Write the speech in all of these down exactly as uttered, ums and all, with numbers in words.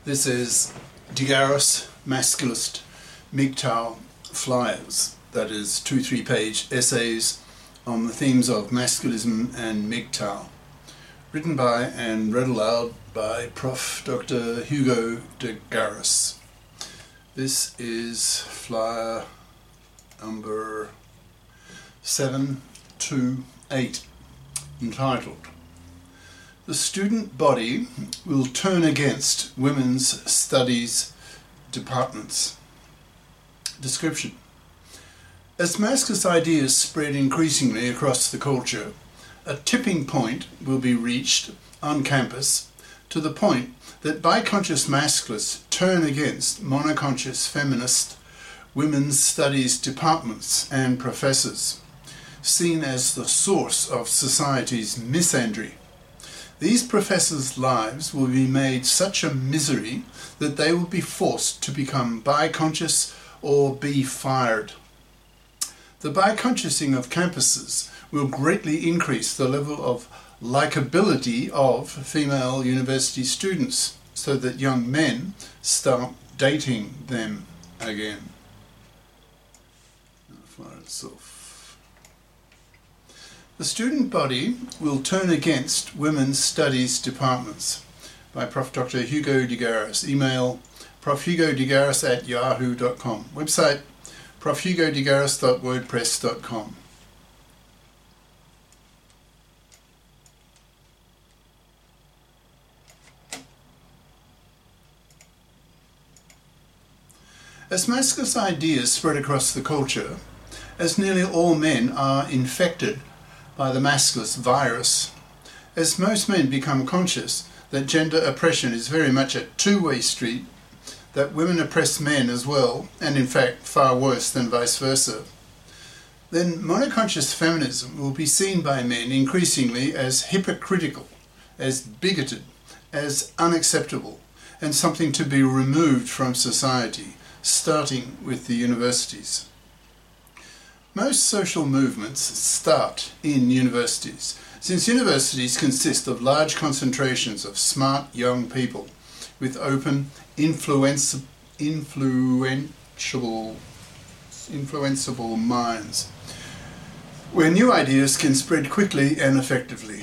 This is Digaris Masculist M G T O W Flyers, that is two three-page essays on the themes of masculism and M G T O W, written by and read aloud by Professor Doctor Hugo Digaris. This is flyer number seven two eight, entitled "The Student Body Will Turn Against Women's Studies Departments." Description: as masculist ideas spread increasingly across the culture, a tipping point will be reached on campus to the point that biconscious masculists turn against monoconscious feminist women's studies departments and professors, seen as the source of society's misandry. These professors' lives will be made such a misery that they will be forced to become biconscious or be fired. The biconsciousing of campuses will greatly increase the level of likability of female university students, so that young men start dating them again. For itself. The student body will turn against women's studies departments, by Professor Doctor Hugo Digaris. Email profhugodigaris at yahoo dot com. Website profhugodigaris dot wordpress dot com. As masculist ideas spread across the culture, as nearly all men are infected by the masculist virus, as most men become conscious that gender oppression is very much a two-way street, that women oppress men as well, and in fact far worse than vice versa, then monoconscious feminism will be seen by men increasingly as hypocritical, as bigoted, as unacceptable, and something to be removed from society, starting with the universities. Most social movements start in universities, since universities consist of large concentrations of smart young people with open, influence, influential, influenceable minds, where new ideas can spread quickly and effectively.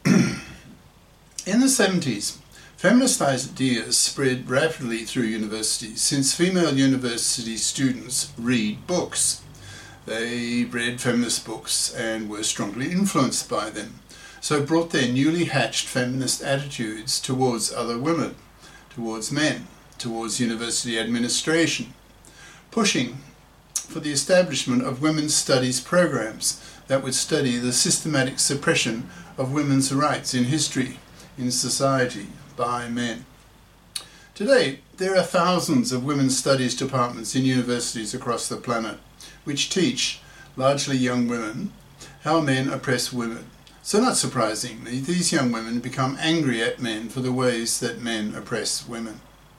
In the seventies, feminist ideas spread rapidly through universities, since female university students read books. They read feminist books and were strongly influenced by them, so brought their newly hatched feminist attitudes towards other women, towards men, towards university administration, pushing for the establishment of women's studies programs that would study the systematic suppression of women's rights in history, in society, by men. Today, there are thousands of women's studies departments in universities across the planet, which teach, largely young women, how men oppress women. So not surprisingly, these young women become angry at men for the ways that men oppress women.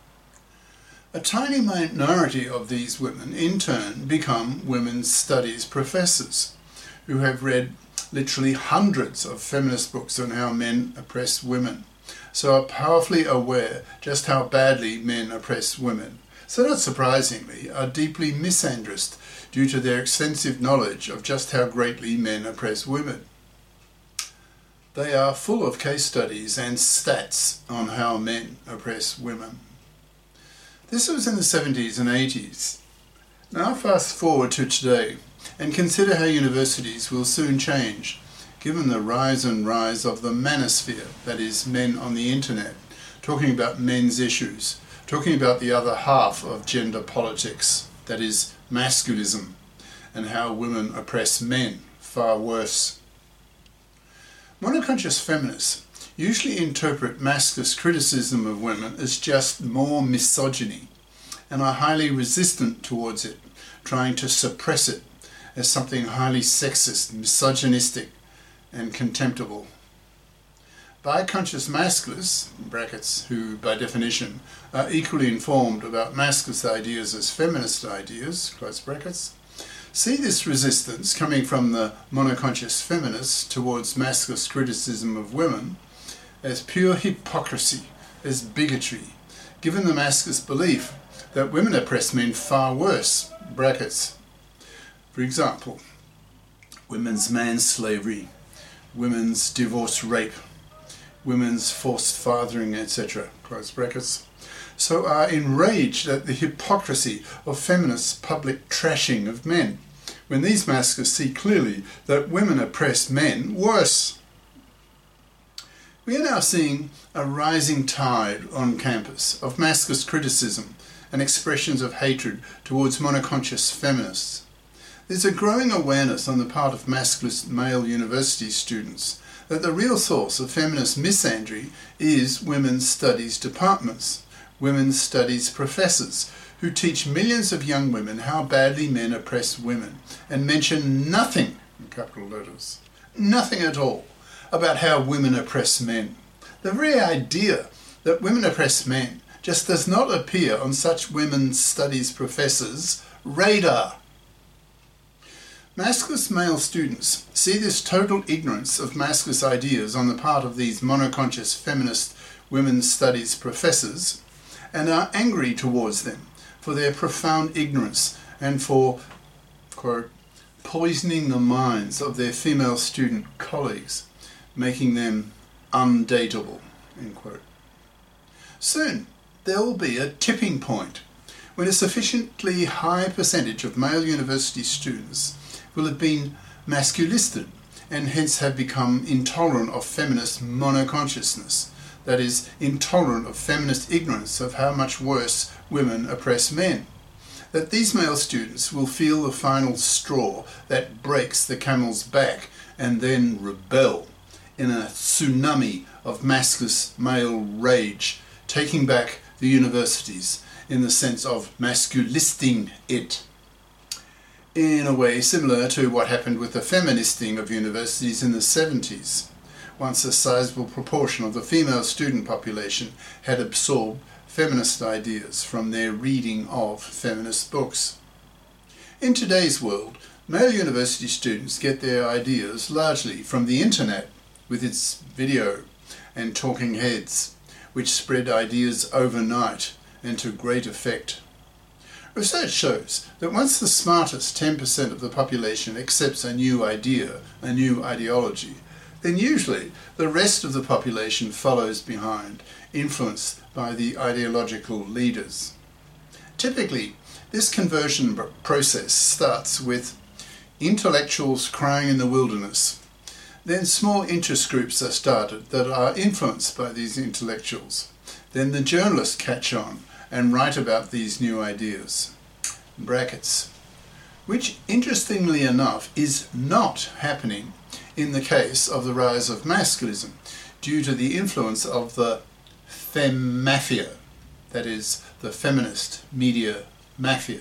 A tiny minority of these women, in turn, become women's studies professors, who have read literally hundreds of feminist books on how men oppress women, so are powerfully aware just how badly men oppress women, so not surprisingly are deeply misandrist due to their extensive knowledge of just how greatly men oppress women. They are full of case studies and stats on how men oppress women. This was in the seventies and eighties. Now fast forward to today and consider how universities will soon change, given the rise and rise of the manosphere, that is, men on the internet, talking about men's issues, talking about the other half of gender politics, that is, masculism, and how women oppress men, far worse. Monoconscious feminists usually interpret masculist criticism of women as just more misogyny, and are highly resistant towards it, trying to suppress it as something highly sexist, misogynistic, and contemptible. Biconscious masculists, in brackets, who by definition are equally informed about masculist ideas as feminist ideas, close brackets, see this resistance coming from the monoconscious feminists towards masculist criticism of women as pure hypocrisy, as bigotry, given the masculinist belief that women oppress men far worse, brackets. For example, women's manslavery, women's divorce rape, women's forced fathering, et cetera, close brackets, so are enraged at the hypocrisy of feminists' public trashing of men, when these masculists see clearly that women oppress men worse. We are now seeing a rising tide on campus of masculinist criticism and expressions of hatred towards monoconscious feminists. There's a growing awareness on the part of masculinist male university students that the real source of feminist misandry is women's studies departments, women's studies professors, who teach millions of young women how badly men oppress women and mention nothing, in capital letters, nothing at all, about how women oppress men. The very idea that women oppress men just does not appear on such women's studies professors' radar. Masculinist male students see this total ignorance of masculinist ideas on the part of these monoconscious feminist women's studies professors and are angry towards them for their profound ignorance and for, quote, poisoning the minds of their female student colleagues, making them undateable, end quote. Soon there will be a tipping point when a sufficiently high percentage of male university students will have been masculisted and hence have become intolerant of feminist monoconsciousness, that is, intolerant of feminist ignorance of how much worse women oppress men. That these male students will feel the final straw that breaks the camel's back and then rebel in a tsunami of masculinist male rage, taking back the universities in the sense of masculisting it, in a way similar to what happened with the feministing of universities in the seventies, once a sizable proportion of the female student population had absorbed feminist ideas from their reading of feminist books. In today's world, male university students get their ideas largely from the internet, with its video and talking heads, which spread ideas overnight and to great effect. Research shows that once the smartest ten percent of the population accepts a new idea, a new ideology, then usually the rest of the population follows behind, influenced by the ideological leaders. Typically, this conversion process starts with intellectuals crying in the wilderness. Then small interest groups are started that are influenced by these intellectuals. Then the journalists catch on and write about these new ideas, brackets, which interestingly enough is not happening in the case of the rise of masculism due to the influence of the fem mafia, that is, the feminist media mafia.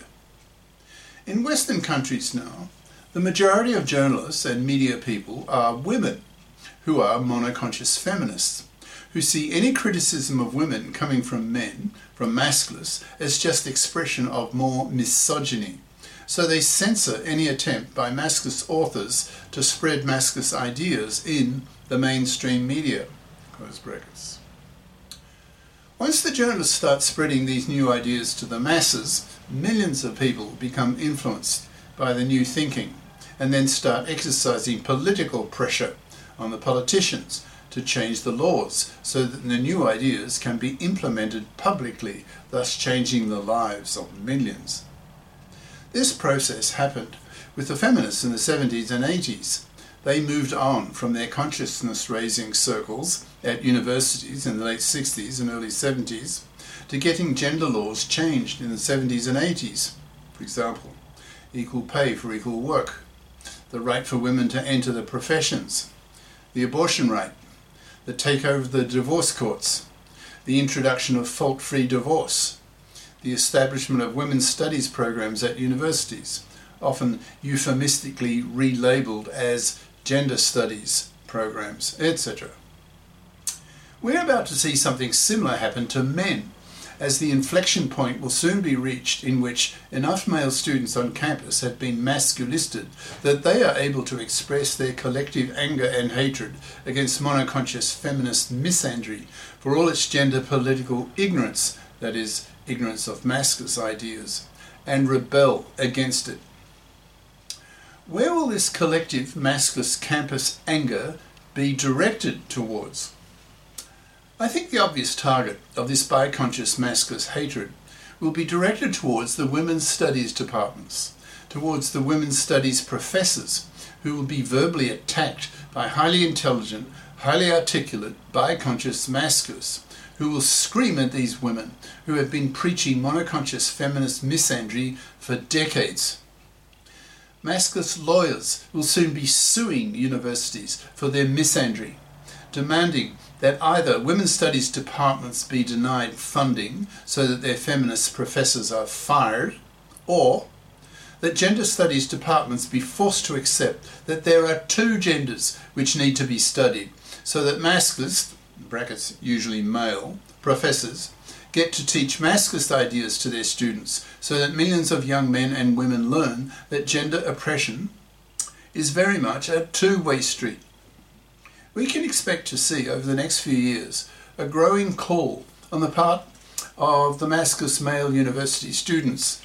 In Western countries now, the majority of journalists and media people are women who are monoconscious feminists, who see any criticism of women coming from men, from masculists, as just expression of more misogyny. So they censor any attempt by masculist authors to spread masculist ideas in the mainstream media, close brackets. Once the journalists start spreading these new ideas to the masses, millions of people become influenced by the new thinking and then start exercising political pressure on the politicians to change the laws so that the new ideas can be implemented publicly, thus changing the lives of millions. This process happened with the feminists in the seventies and eighties. They moved on from their consciousness-raising circles at universities in the late sixties and early seventies to getting gender laws changed in the seventies and eighties. For example, equal pay for equal work, the right for women to enter the professions, the abortion right, the takeover of the divorce courts, the introduction of fault-free divorce, the establishment of women's studies programs at universities, often euphemistically relabeled as gender studies programs, et cetera. We're about to see something similar happen to men, as the inflection point will soon be reached in which enough male students on campus have been masculisted that they are able to express their collective anger and hatred against monoconscious feminist misandry for all its gender political ignorance that is, ignorance of masculine ideas, and rebel against it. Where will this collective masculine campus anger be directed towards? I think the obvious target of this bi-conscious masculine hatred will be directed towards the women's studies departments, towards the women's studies professors who will be verbally attacked by highly intelligent, highly articulate, bi-conscious masculines who will scream at these women who have been preaching monoconscious feminist misandry for decades. Masculine lawyers will soon be suing universities for their misandry, demanding that either women's studies departments be denied funding so that their feminist professors are fired, or that gender studies departments be forced to accept that there are two genders which need to be studied, so that masculists, brackets usually male, professors get to teach masculinist ideas to their students, so that millions of young men and women learn that gender oppression is very much a two-way street. We can expect to see over the next few years a growing call on the part of the masculine male university students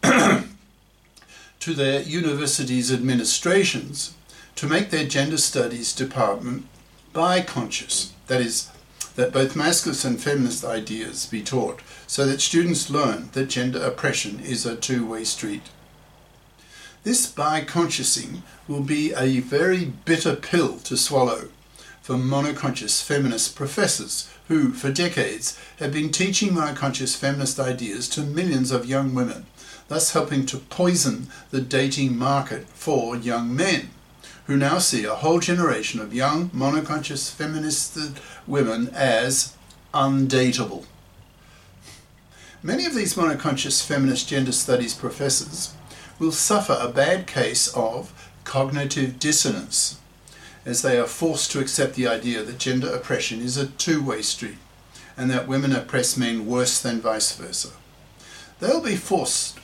to their universities' administrations to make their gender studies department bi-conscious, that is, that both masculine and feminist ideas be taught, so that students learn that gender oppression is a two-way street. This bi-consciousing will be a very bitter pill to swallow for monoconscious feminist professors who, for decades, have been teaching monoconscious feminist ideas to millions of young women, thus helping to poison the dating market for young men, who now see a whole generation of young monoconscious feminist women as undateable. Many of these monoconscious feminist gender studies professors will suffer a bad case of cognitive dissonance, as they are forced to accept the idea that gender oppression is a two-way street, and that women oppress men worse than vice versa. They'll be forced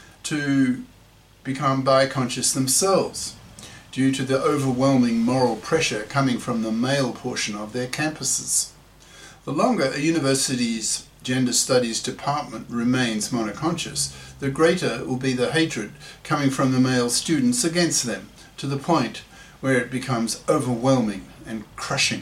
to become bi-conscious themselves, due to the overwhelming moral pressure coming from the male portion of their campuses. The longer a university's gender studies department remains monoconscious, the greater will be the hatred coming from the male students against them, to the point where it becomes overwhelming and crushing.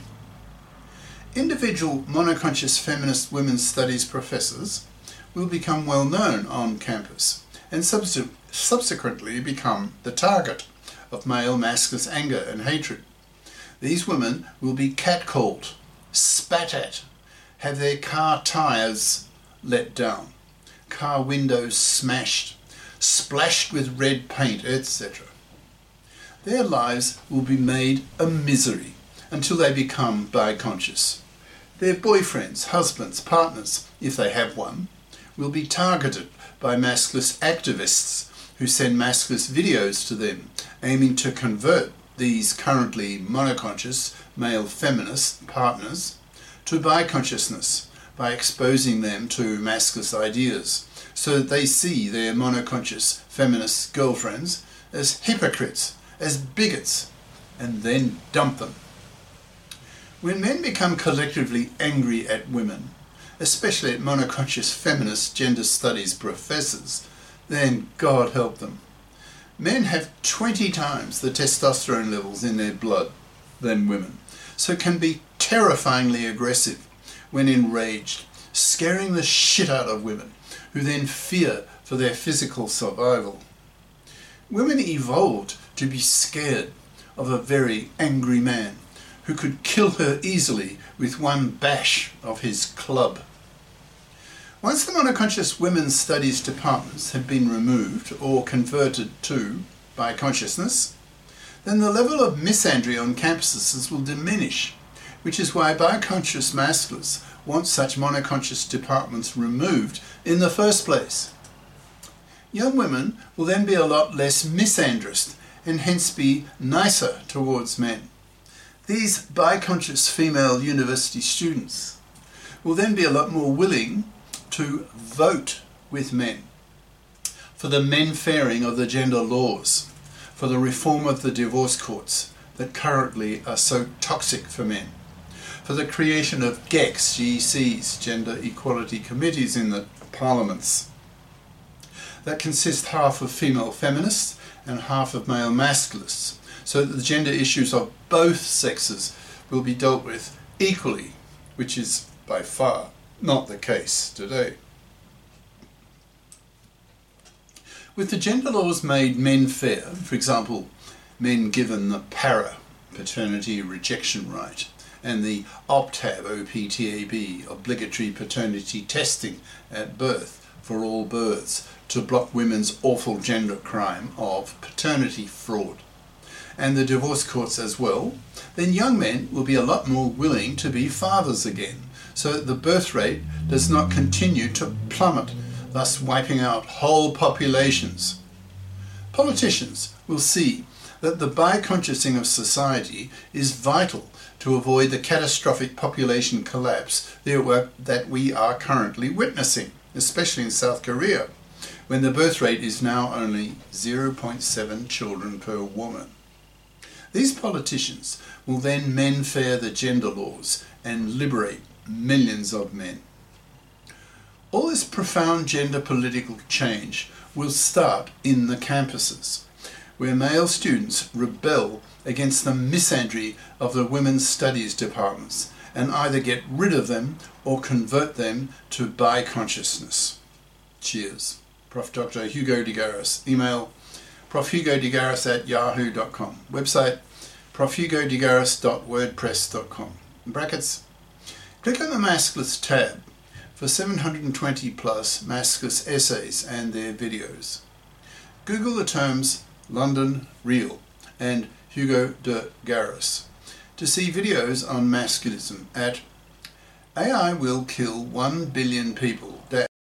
Individual monoconscious feminist women's studies professors will become well known on campus and subse- subsequently become the target of male masculine anger and hatred. These women will be catcalled, spat at, have their car tyres let down, car windows smashed, splashed with red paint, et cetera. Their lives will be made a misery until they become bi-conscious. Their boyfriends, husbands, partners, if they have one, will be targeted by masculine activists who send masculine videos to them, aiming to convert these currently monoconscious male feminist partners to bi-consciousness by exposing them to masculine ideas, so that they see their monoconscious feminist girlfriends as hypocrites, as bigots, and then dump them. When men become collectively angry at women, especially at monoconscious feminist gender studies professors, then God help them. Men have twenty times the testosterone levels in their blood than women, so can be terrifyingly aggressive when enraged, scaring the shit out of women, who then fear for their physical survival. Women evolved to be scared of a very angry man who could kill her easily with one bash of his club. Once the monoconscious women's studies departments have been removed or converted to bi-consciousness, then the level of misandry on campuses will diminish, which is why bi-conscious masculines want such monoconscious departments removed in the first place. Young women will then be a lot less misandrous and hence be nicer towards men. These bi-conscious female university students will then be a lot more willing to vote with men for the men-fairing of the gender laws, for the reform of the divorce courts that currently are so toxic for men, for the creation of G E Cs, G E Cs, Gender Equality Committees in the parliaments, that consist half of female feminists and half of male masculists, so that the gender issues of both sexes will be dealt with equally, which is by far not the case today. With the gender laws made men fair, for example, men given the para, paternity rejection right, and the OPTAB, O P T A B, obligatory paternity testing at birth for all births to block women's awful gender crime of paternity fraud, and the divorce courts as well, then young men will be a lot more willing to be fathers again, so that the birth rate does not continue to plummet, thus wiping out whole populations. Politicians will see that the bi-consciousing of society is vital to avoid the catastrophic population collapse that we are currently witnessing, especially in South Korea, when the birth rate is now only zero point seven children per woman. These politicians will then men fair the gender laws and liberate millions of men. All this profound gender political change will start in the campuses, where male students rebel against the misandry of the women's studies departments and either get rid of them or convert them to bi-consciousness. Cheers. Professor Doctor Hugo de Garis. Email profhugodegaris at yahoo dot com. Website profhugodegaris dot wordpress dot com. In brackets, click on the Maskless tab for seven hundred twenty plus Maskless essays and their videos. Google the terms London Real and Hugo de Garis to see videos on masculism at A I will kill one billion people